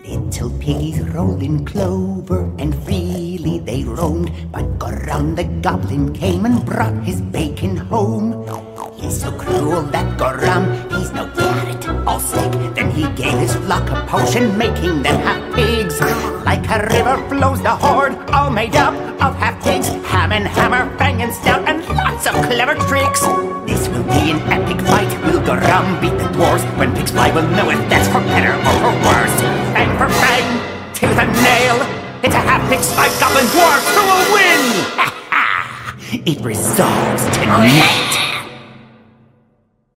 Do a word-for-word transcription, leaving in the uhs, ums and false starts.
Little piggies rolled in clover, and freely they roamed. But Gorum the goblin came and brought his bacon home. He's so cruel, that Gorum, he's no carrot, all sick. Then he gave his flock a potion, making them half pigs. Like a river flows the horde, all made up of half pigs. Ham and hammer, fang and snout, and lots of clever tricks. This will be an epic fight. Will Gorum beat the dwarves? When pigs fly, we'll know if that's for better or for worse. Fang for fang, tooth and nail. It's a half-pig fight, goblin dwarf who will win! Ha ha! It resolves tonight.